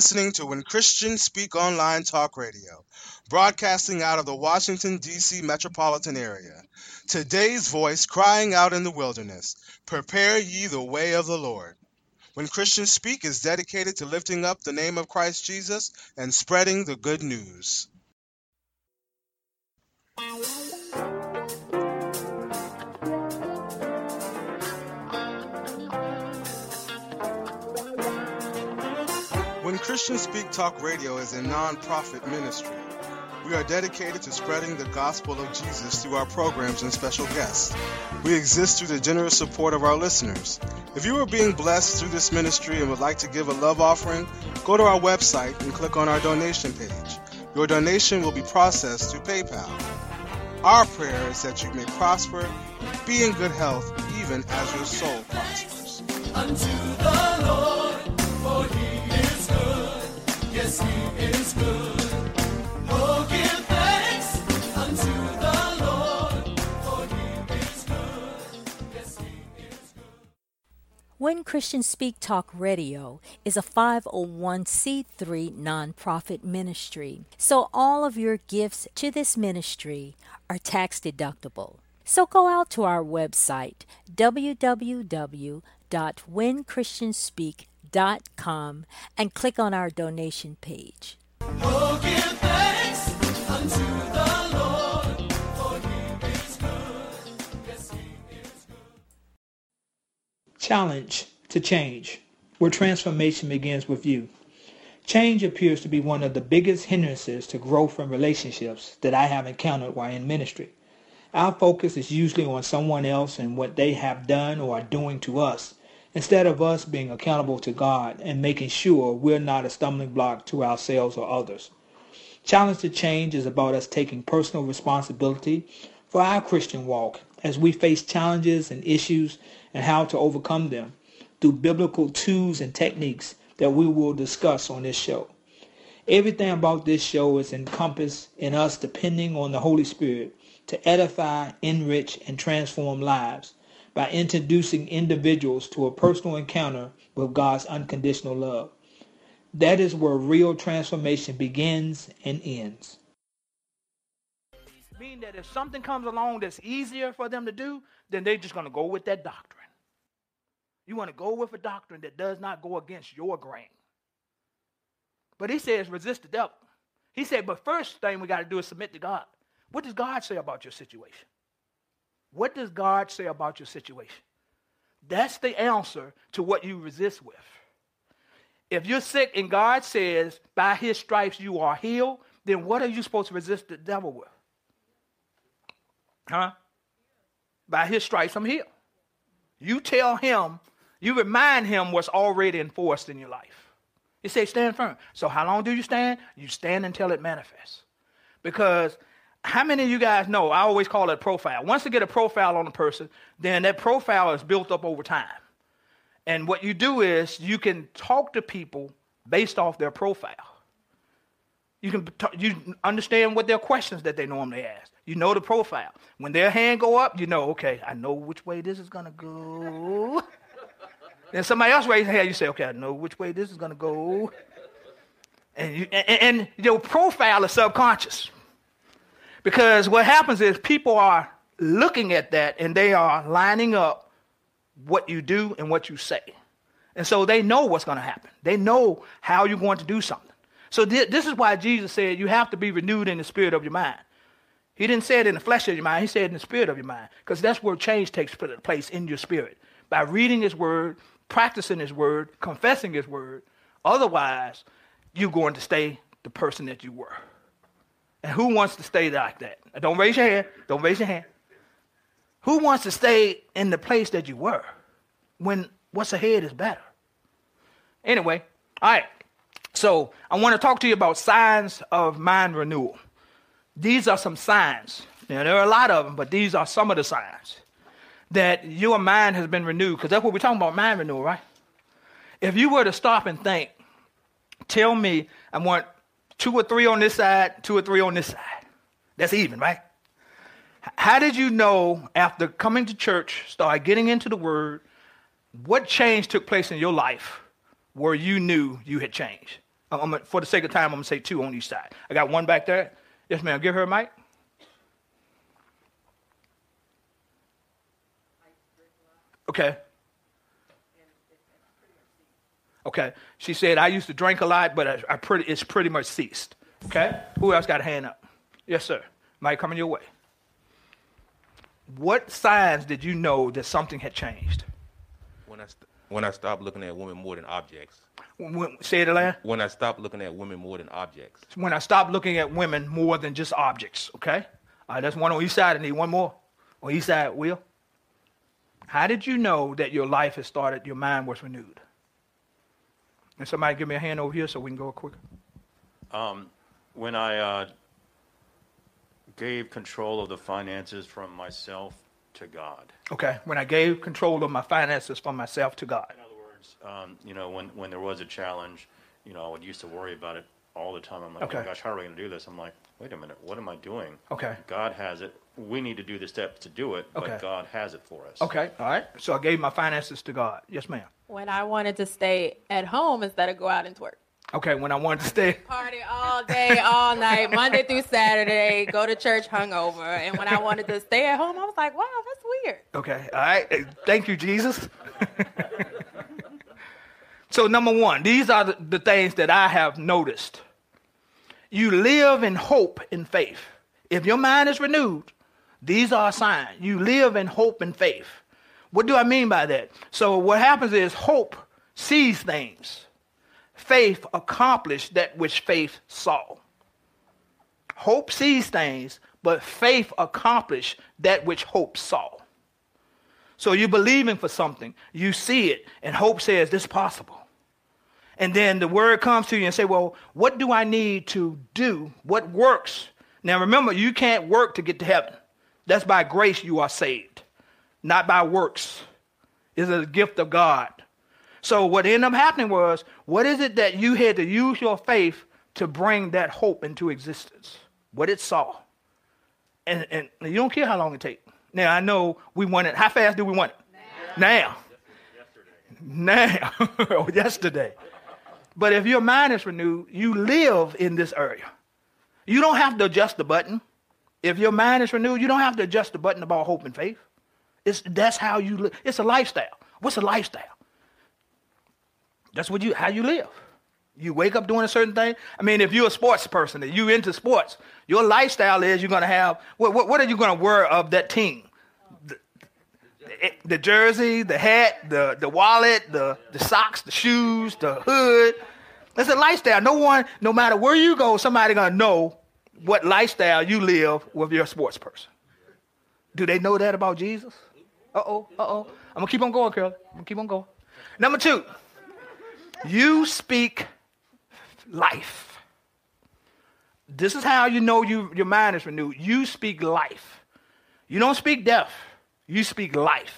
listening to When Christians Speak Online Talk Radio, broadcasting out of the Washington, D.C. metropolitan area. Today's voice crying out in the wilderness, prepare ye the way of the Lord. When Christians Speak is dedicated to lifting up the name of Christ Jesus and spreading the good news. When Christians Speak Talk Radio is a non-profit ministry. We are dedicated to spreading the gospel of Jesus through our programs and special guests. We exist through the generous support of our listeners. If you are being blessed through this ministry and would like to give a love offering, go to our website and click on our donation page. Your donation will be processed through PayPal. Our prayer is that you may prosper, be in good health, even as your soul prospers. Unto the Lord, for he is good. Yes, he is good. Oh, give thanks unto the Lord, for he is good. Yes, he is good. When Christians Speak Talk Radio is a 501c3 nonprofit ministry, so all of your gifts to this ministry are tax deductible. So go out to our website, www.whenchristianspeak.com, and click on our donation page. Oh, give thanks unto the Lord, for he is good. Yes, he is good. Challenge to change, where transformation begins with you. Change appears to be one of the biggest hindrances to growth and relationships that I have encountered while in ministry. Our focus is usually on someone else and what they have done or are doing to us, instead of us being accountable to God and making sure we're not a stumbling block to ourselves or others. Challenge to change is about us taking personal responsibility for our Christian walk as we face challenges and issues and how to overcome them through biblical tools and techniques that we will discuss on this show. Everything about this show is encompassed in us depending on the Holy Spirit to edify, enrich, and transform lives by introducing individuals to a personal encounter with God's unconditional love. That is where real transformation begins and ends. Meaning that if something comes along that's easier for them to do, then they're just going to go with that doctrine. You want to go with a doctrine that does not go against your grain. But he says resist the devil. He said, but first thing we got to do is submit to God. What does God say about your situation? What does God say about your situation? That's the answer to what you resist with. If you're sick and God says, by his stripes you are healed, then what are you supposed to resist the devil with? By his stripes I'm healed. You tell him, you remind him what's already enforced in your life. He says stand firm. So how long do you stand? You stand until it manifests. Because how many of you guys know, I always call it a profile. Once you get a profile on a person, then that profile is built up over time. And what you do is you can talk to people based off their profile. You understand what their questions that they normally ask. You know the profile. When their hand go up, you know, okay, I know which way this is going to go. Then somebody else raises their hand, you say, okay, I know which way this is going to go. And your profile is subconscious. Because what happens is people are looking at that and they are lining up what you do and what you say. And so they know what's going to happen. They know how you're going to do something. So this is why Jesus said you have to be renewed in the spirit of your mind. He didn't say it in the flesh of your mind. He said it in the spirit of your mind. Because that's where change takes place in your spirit. By reading his word, practicing his word, confessing his word. Otherwise, you're going to stay the person that you were. And who wants to stay like that? Don't raise your hand. Don't raise your hand. Who wants to stay in the place that you were when what's ahead is better? Anyway, all right. So I want to talk to you about signs of mind renewal. These are some signs. Now, there are a lot of them, but these are some of the signs that your mind has been renewed. Because that's what we're talking about, mind renewal, right? If you were to stop and think, tell me I want 2 or 3 on this side, 2 or 3 on this side. That's even, right? How did you know after coming to church, start getting into the word, what change took place in your life where you knew you had changed? For the sake of time, I'm going to say 2 on each side. I got one back there. Yes, ma'am. Give her a mic. Okay. Okay. She said, I used to drink a lot, but it's pretty much ceased. Okay. Who else got a hand up? Yes, sir. Mic coming your way. What signs did you know that something had changed? When I stopped looking at women more than objects. Say it again. When I stopped looking at women more than objects. When I stopped looking at women more than just objects. Okay. All right. That's one on each side. I need one more on each side. Will. How did you know that your life had started, your mind was renewed? And somebody give me a hand over here so we can go quicker. When I gave control of the finances from myself to God. Okay, when I gave control of my finances from myself to God. In other words, when there was a challenge, I would used to worry about it all the time. I'm like, okay. Oh my gosh, how are we going to do this? I'm like, wait a minute, what am I doing? Okay. God has it. We need to do the steps to do it, but okay. God has it for us. Okay, all right. So I gave my finances to God. Yes, ma'am. When I wanted to stay at home instead of go out and twerk. Okay, when I wanted to stay. Party all day, all night, Monday through Saturday, go to church hungover. And when I wanted to stay at home, I was like, wow, that's weird. Okay, all right. Thank you, Jesus. So number one, these are the things that I have noticed. You live in hope and faith. If your mind is renewed, these are signs. You live in hope and faith. What do I mean by that? So what happens is hope sees things. Faith accomplished that which faith saw. Hope sees things, but faith accomplished that which hope saw. So you're believing for something. You see it, and hope says this is possible. And then the word comes to you and say, well, what do I need to do? What works? Now remember, you can't work to get to heaven. That's by grace you are saved, not by works. It's a gift of God. So what ended up happening was, what is it that you had to use your faith to bring that hope into existence? What it saw. And you don't care how long it takes. Now, I know we want it. How fast do we want it? Now. Now. Yesterday. But if your mind is renewed, you live in this area. You don't have to adjust the button. If your mind is renewed, you don't have to adjust the button about hope and faith. That's how you live. It's a lifestyle. What's a lifestyle? That's how you live. You wake up doing a certain thing. I mean, if you're a sports person and you're into sports, your lifestyle is you're going to have, what are you going to wear of that team? The jersey, the hat, the wallet, the socks, the shoes, the hood. That's a lifestyle. No matter where you go, somebody's going to know what lifestyle you live with your sports person. Do they know that about Jesus? Uh-oh. I'm going to keep on going, Curly. I'm going to keep on going. Number 2. You speak life. This is how you know your mind is renewed. You speak life. You don't speak death. You speak life.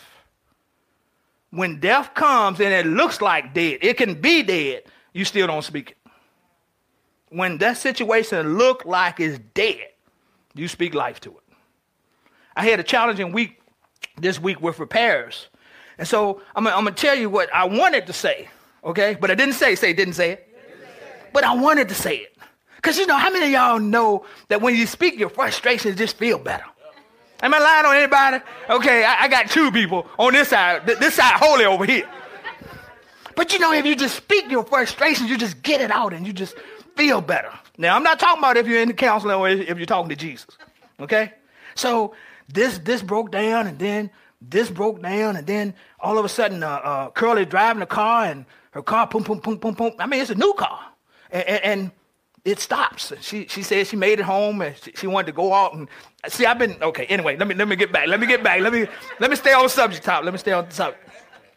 When death comes and it looks like dead, it can be dead, you still don't speak it. When that situation look like it's dead, you speak life to it. I had a challenging week this week with repairs. And so I'm going to tell you what I wanted to say. Okay, but I didn't say it. But I wanted to say it. Because how many of y'all know that when you speak, your frustrations just feel better? Am I lying on anybody? Okay, I got 2 people on this side. This side holy over here. But if you just speak your frustrations, you just get it out and you just feel better. Now, I'm not talking about if you're in the counseling or if you're talking to Jesus. Okay? So this broke down and then this broke down and then all of a sudden Curly driving a car and her car, boom, boom, boom, boom, boom. I mean, it's a new car. And it stops. She said she made it home and she wanted to go out and see. Okay. Anyway, let me get back. Let me stay on subject top. Let me stay on the subject.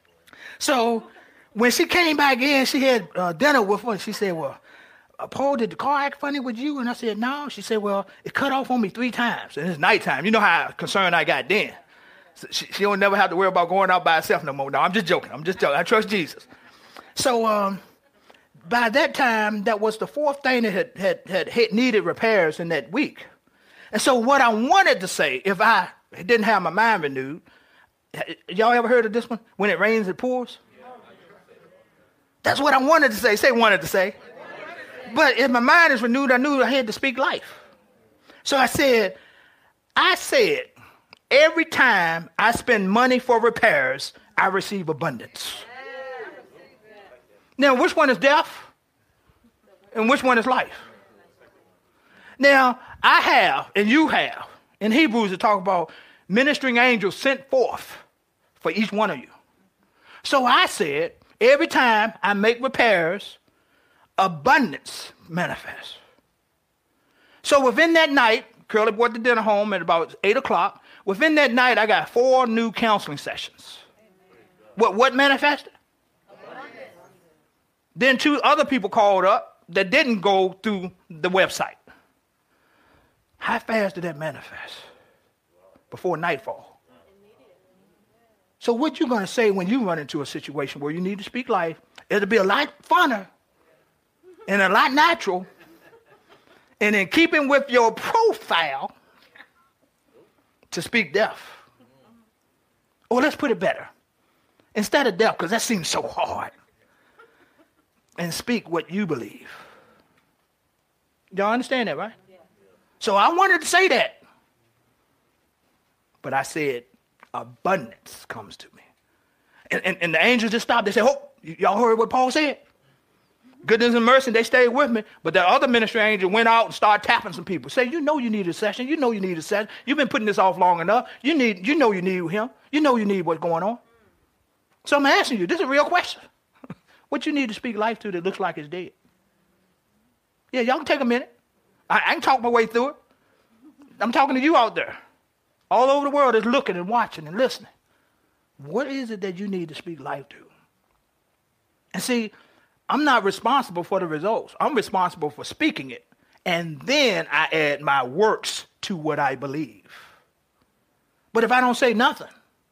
So when she came back in, she had dinner with her. And she said, "Well, Paul, did the car act funny with you?" And I said, "No." She said, "Well, it cut off on me 3 times, and it's nighttime. You know how concerned I got then. So she don't never have to worry about going out by herself no more. No, I'm just joking. I trust Jesus." So by that time, that was the 4th thing that had needed repairs in that week. And so what I wanted to say, if I didn't have my mind renewed, y'all ever heard of this one? When it rains, it pours? That's what I wanted to say. Say wanted to say. But if my mind is renewed, I knew I had to speak life. So I said, every time I spend money for repairs, I receive abundance. Now, which one is death? And which one is life? Now, I have, and you have, in Hebrews it talks about ministering angels sent forth for each one of you. So I said, every time I make repairs, abundance manifests. So within that night, Curly brought the dinner home at about 8 o'clock. Within that night, I got 4 new counseling sessions. What manifested? Then 2 other people called up that didn't go through the website. How fast did that manifest? Before nightfall. So what you going to say when you run into a situation where you need to speak life, it'll be a lot funner and a lot natural and in keeping with your profile to speak death. Or let's put it better. Instead of death, because that seems so hard, and speak what you believe. Y'all understand that, right? Yeah. So I wanted to say that. But I said, abundance comes to me. And the angels just stopped. They said, oh, y'all heard what Paul said? Goodness and mercy, they stayed with me. But the other ministry angel went out and started tapping some people. Say, you know you need a session. You know you need a session. You've been putting this off long enough. You know you need him. You know you need what's going on. So I'm asking you, this is a real question. What you need to speak life to that looks like it's dead? Yeah, y'all can take a minute. I can talk my way through it. I'm talking to you out there. All over the world is looking and watching and listening. What is it that you need to speak life to? And see, I'm not responsible for the results. I'm responsible for speaking it. And then I add my works to what I believe. But if I don't say nothing,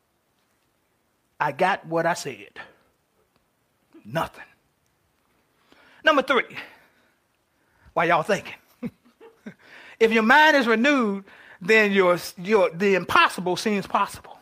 I got what I said. Nothing. Number 3. Why y'all thinking? If your mind is renewed, then the impossible seems possible.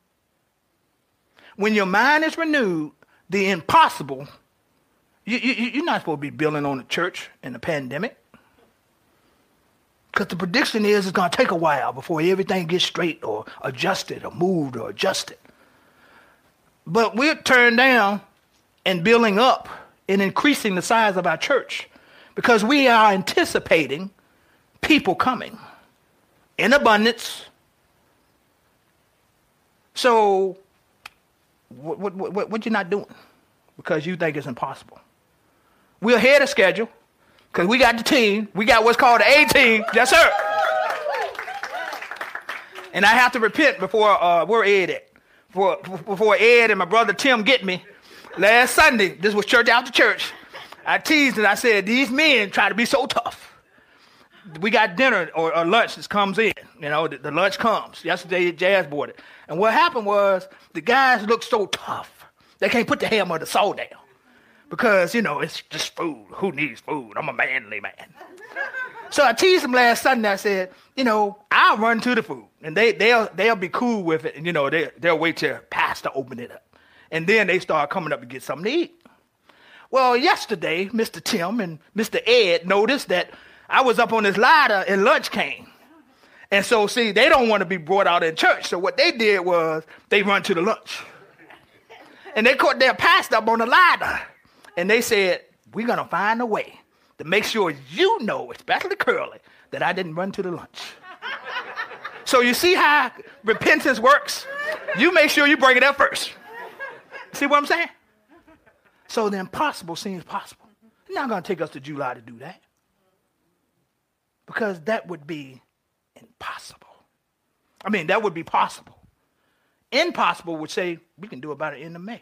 When your mind is renewed, the impossible, you're not supposed to be building on the church in the pandemic. Because the prediction is it's going to take a while before everything gets straight or adjusted or moved or adjusted. But we're turned down and building up and increasing the size of our church because we are anticipating people coming in abundance. So what you're not doing because you think it's impossible. We're ahead of schedule because we got the team. We got what's called the A-team. Yes, sir. And I have to repent before where Ed at? Before Ed and my brother Tim get me. Last Sunday, this was church after church. I teased and I said, these men try to be so tough. We got dinner or lunch that comes in. You know, the lunch comes. Yesterday, Jazz bought it. And what happened was the guys looked so tough. They can't put the hammer or the saw down. Because, you know, it's just food. Who needs food? I'm a manly man. So I teased them last Sunday. I said, you know, I'll run to the food. And they'll be cool with it. And, you know, they'll wait till pastor open it up. And then they start coming up to get something to eat. Well, yesterday, Mr. Tim and Mr. Ed noticed that I was up on this ladder and lunch came. And so, see, they don't want to be brought out in church. So what they did was they run to the lunch. And they caught their pastor up on the ladder. And they said, we're going to find a way to make sure you know, especially Curly, that I didn't run to the lunch. So you see how repentance works? You make sure you bring it up first. See what I'm saying? So the impossible seems possible. It's not going to take us to July to do that. Because that would be impossible. I mean, that would be possible. Impossible would say, we can do about it in the May.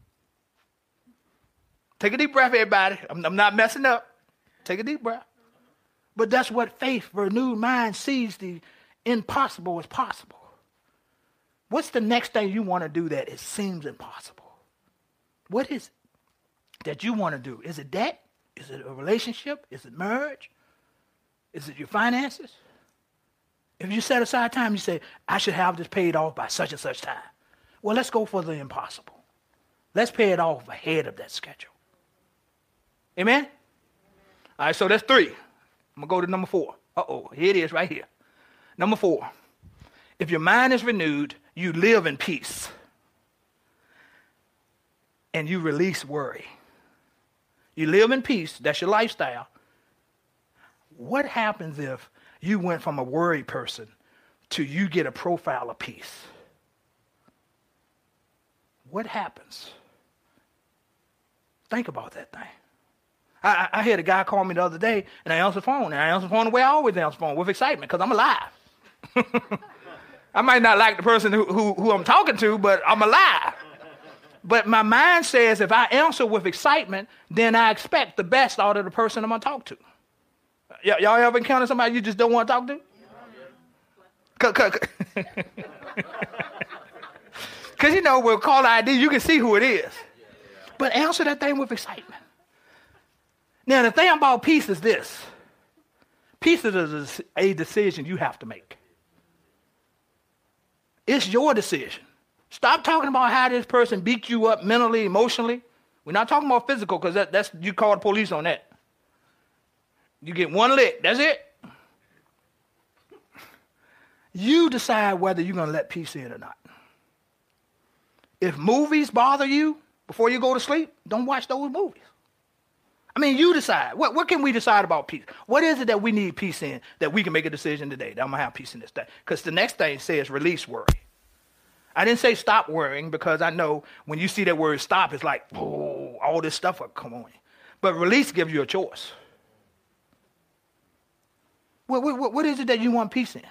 Take a deep breath, everybody. I'm not messing up. Take a deep breath. But that's what faith, renewed mind, sees the impossible as possible. What's the next thing you want to do that it seems impossible? What is it that you want to do? Is it debt? Is it a relationship? Is it marriage? Is it your finances? If you set aside time, you say, I should have this paid off by such and such time. Well, let's go for the impossible. Let's pay it off ahead of that schedule. Amen? All right, so that's 3. I'm going to go to number 4. Uh-oh, here it is right here. Number 4. If your mind is renewed, you live in peace. And you release worry. You live in peace. That's your lifestyle. What happens if you went from a worried person to you get a profile of peace? What happens? Think about that thing. I had a guy call me the other day, and I answered the phone. And I answered the phone the way I always answer the phone, with excitement, because I'm alive. I might not like the person who I'm talking to, but I'm alive. But my mind says if I answer with excitement, then I expect the best out of the person I'm going to talk to. Y'all ever encounter somebody you just don't want to talk to? Because, you know, with caller ID, you can see who it is. But answer that thing with excitement. Now, the thing about peace is this. Peace is a decision you have to make. It's your decision. Stop talking about how this person beat you up mentally, emotionally. We're not talking about physical, because that's you call the police on that. You get one lick, that's it. You decide whether you're going to let peace in or not. If movies bother you before you go to sleep, don't watch those movies. I mean, you decide. What can we decide about peace? What is it that we need peace in that we can make a decision today that I'm going to have peace in this day? Because the next thing says release worry. I didn't say stop worrying, because I know when you see that word stop, it's like, oh, all this stuff will come on you. But release gives you a choice. What is it that you want peace in?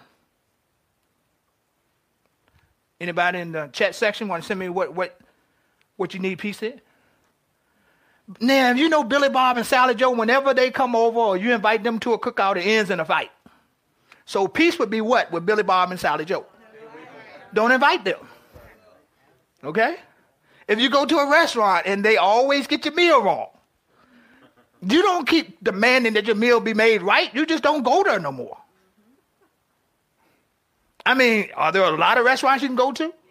Anybody in the chat section want to send me what you need peace in? Now, if you know Billy Bob and Sally Joe, whenever they come over or you invite them to a cookout, it ends in a fight. So peace would be what with Billy Bob and Sally Joe? Don't invite them. Okay? If you go to a restaurant and they always get your meal wrong, you don't keep demanding that your meal be made right. You just don't go there no more. I mean, are there a lot of restaurants you can go to?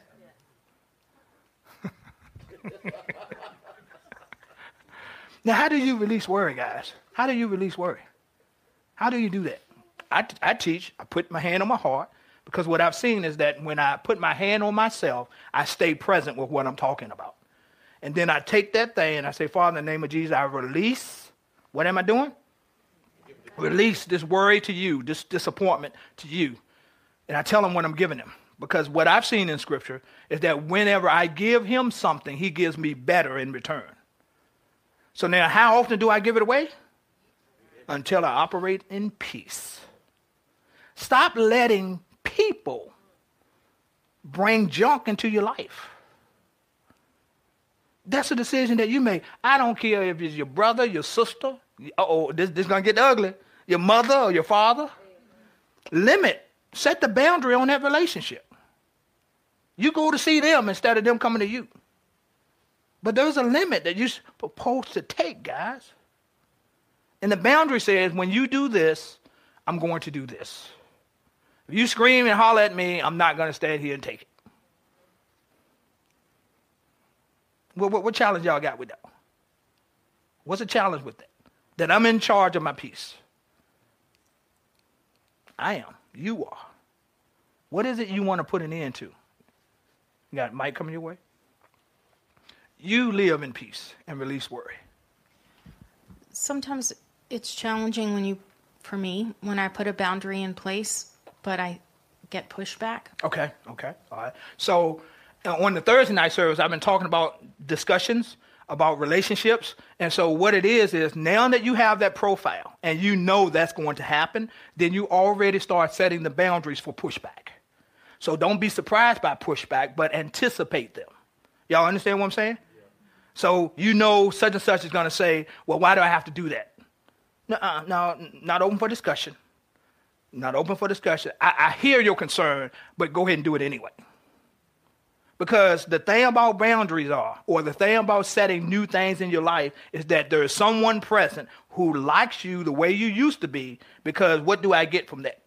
Now, how do you release worry, guys? How do you release worry? How do you do that? I teach. I put my hand on my heart, because what I've seen is that when I put my hand on myself, I stay present with what I'm talking about. And then I take that thing and I say, Father, in the name of Jesus, I release. What am I doing? Release this worry to you, this disappointment to you. And I tell him what I'm giving him. Because what I've seen in Scripture is that whenever I give him something, he gives me better in return. So now, how often do I give it away? Until I operate in peace. Stop letting people bring junk into your life. That's a decision that you make. I don't care if it's your brother, your sister. This is going to get ugly. Your mother or your father. Limit. Set the boundary on that relationship. You go to see them instead of them coming to you. But there's a limit that you're supposed to take, guys. And the boundary says, when you do this, I'm going to do this. If you scream and holler at me, I'm not going to stand here and take it. What challenge y'all got with that? What's the challenge with that? That I'm in charge of my peace. I am. You are. What is it you want to put an end to? You got a mic coming your way? You live in peace and release worry. Sometimes it's challenging for me, when I put a boundary in place, but I get pushback. Okay. All right. So on the Thursday night service, I've been talking about discussions about relationships. And so what it is now that you have that profile and you know that's going to happen, then you already start setting the boundaries for pushback. So don't be surprised by pushback, but anticipate them. Y'all understand what I'm saying? Yeah. So you know such and such is going to say, well, why do I have to do that? No, not open for discussion. Not open for discussion. I hear your concern, but go ahead and do it anyway. Because the thing about boundaries or the thing about setting new things in your life is that there is someone present who likes you the way you used to be, because what do I get from that?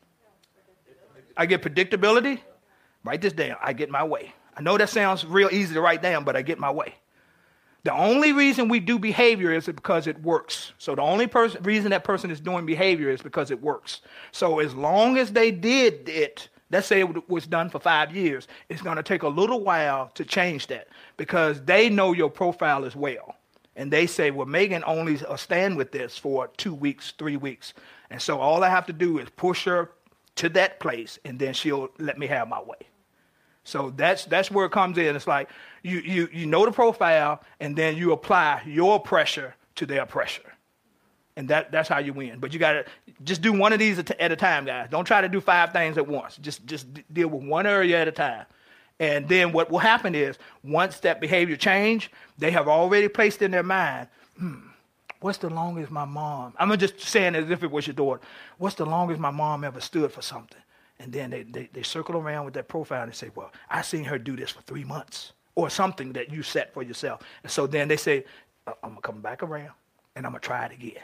I get predictability. Write this down. I get my way. I know that sounds real easy to write down, but I get my way. The only reason we do behavior is because it works. So the only reason that person is doing behavior is because it works. So as long as they did it, let's say it was done for 5 years, it's going to take a little while to change that because they know your profile as well. And they say, well, Megan only stand with this for 2 weeks, 3 weeks. And so all I have to do is push her to that place, and then she'll let me have my way. So that's where it comes in. It's like you know the profile, and then you apply your pressure to their pressure. And that's how you win. But you got to just do one of these at a time, guys. Don't try to do 5 things at once. Just deal with one area at a time. And then what will happen is once that behavior change, they have already placed in their mind, what's the longest my mom, I'm just saying as if it was your daughter, what's the longest my mom ever stood for something? And then they circle around with that profile and say, well, I seen her do this for 3 months or something that you set for yourself. And so then they say, I'm going to come back around and I'm going to try it again.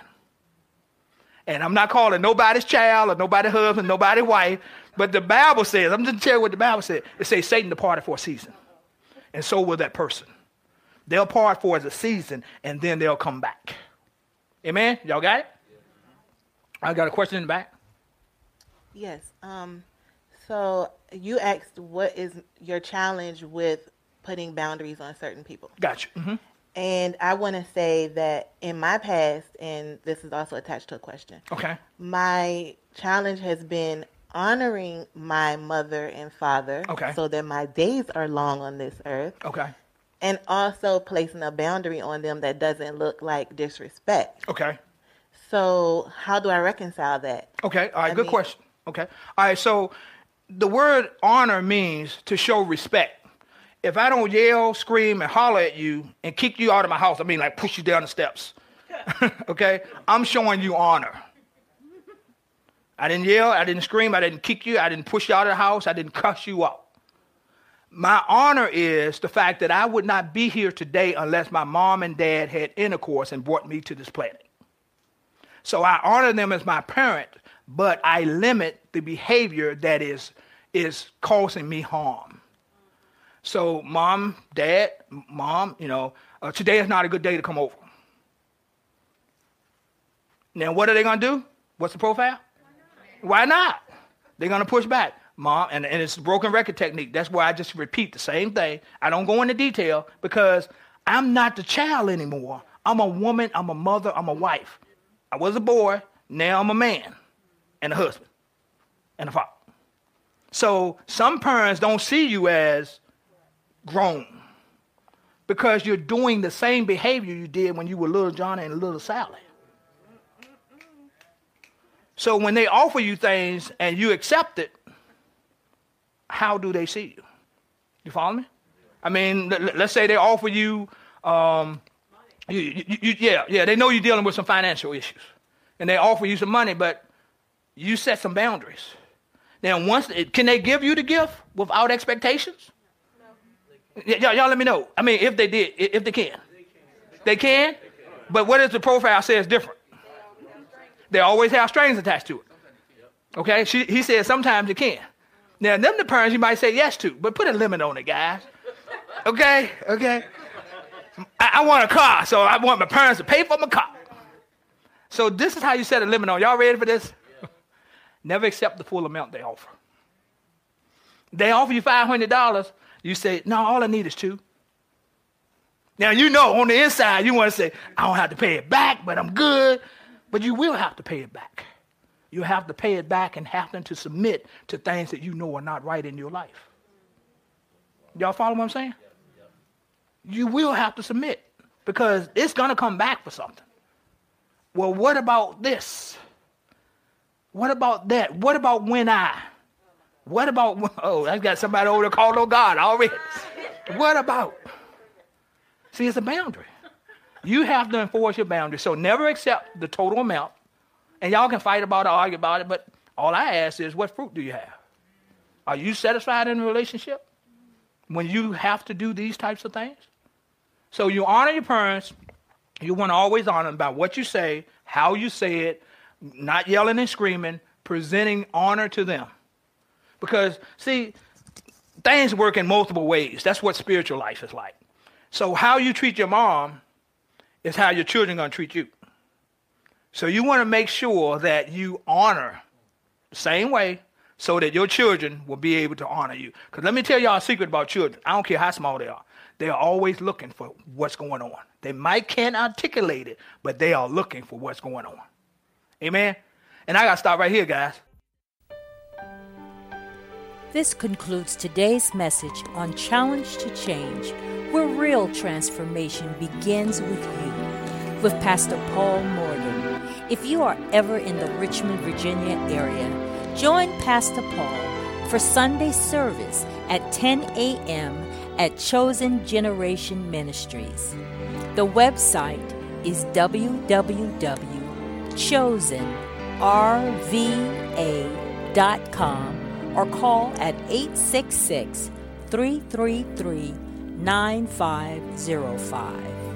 And I'm not calling nobody's child or nobody's husband, nobody's wife, but the Bible says, I'm just telling you what the Bible says. It says Satan departed for a season, and so will that person. They'll part for a season, and then they'll come back. Amen? Y'all got it? I got a question in the back. Yes. So you asked what is your challenge with putting boundaries on certain people. Gotcha. Mm-hmm. And I want to say that in my past, and this is also attached to a question. Okay. My challenge has been honoring my mother and father. Okay. So that my days are long on this earth. Okay. And also placing a boundary on them that doesn't look like disrespect. Okay. So how do I reconcile that? Okay. All right. Good question. Okay. All right. So the word honor means to show respect. If I don't yell, scream, and holler at you and kick you out of my house, I mean like push you down the steps, okay? I'm showing you honor. I didn't yell, I didn't scream, I didn't kick you, I didn't push you out of the house, I didn't cuss you out. My honor is the fact that I would not be here today unless my mom and dad had intercourse and brought me to this planet. So I honor them as my parent, but I limit the behavior that is causing me harm. So mom, dad, today is not a good day to come over. Now, what are they going to do? What's the profile? Why not? They're going to push back. Mom, and it's a broken record technique. That's why I just repeat the same thing. I don't go into detail because I'm not the child anymore. I'm a woman, I'm a mother, I'm a wife. I was a boy, now I'm a man and a husband and a father. So some parents don't see you as grown because you're doing the same behavior you did when you were little Johnny and little Sally. So when they offer you things and you accept it, how do they see you? You follow me? I mean, let's say they offer you, they know you're dealing with some financial issues, and they offer you some money, but you set some boundaries. Now, can they give you the gift without expectations? Y'all let me know. I mean, if they did, if they can. They can? But what if the profile says different? They always have strings attached to it. Okay? He said sometimes you can. Now, them the parents you might say yes to, but put a limit on it, guys. Okay? I want a car, so I want my parents to pay for my car. So this is how you set a limit on. Y'all ready for this? Never accept the full amount they offer. They offer you $500. You say, no, all I need is $2. Now, on the inside, you want to say, I don't have to pay it back, but I'm good. But you will have to pay it back. You have to pay it back and have them to submit to things that you know are not right in your life. Y'all follow what I'm saying? You will have to submit because it's going to come back for something. Well, what about this? What about that? What about when I? What about, I got somebody over there called on God already. What about? See, it's a boundary. You have to enforce your boundary. So never accept the total amount. And y'all can fight about it, argue about it, but all I ask is, what fruit do you have? Are you satisfied in a relationship when you have to do these types of things? So you honor your parents. You want to always honor them by what you say, how you say it, not yelling and screaming, presenting honor to them. Because, see, things work in multiple ways. That's what spiritual life is like. So how you treat your mom is how your children are going to treat you. So you want to make sure that you honor the same way so that your children will be able to honor you. Because let me tell y'all a secret about children. I don't care how small they are. They are always looking for what's going on. They can't articulate it, but they are looking for what's going on. Amen? And I got to stop right here, guys. This concludes today's message on Challenge to Change, where real transformation begins with you, with Pastor Paul Morgan. If you are ever in the Richmond, Virginia area, join Pastor Paul for Sunday service at 10 a.m. at Chosen Generation Ministries. The website is www.chosenrva.com or call at 866-333-9505.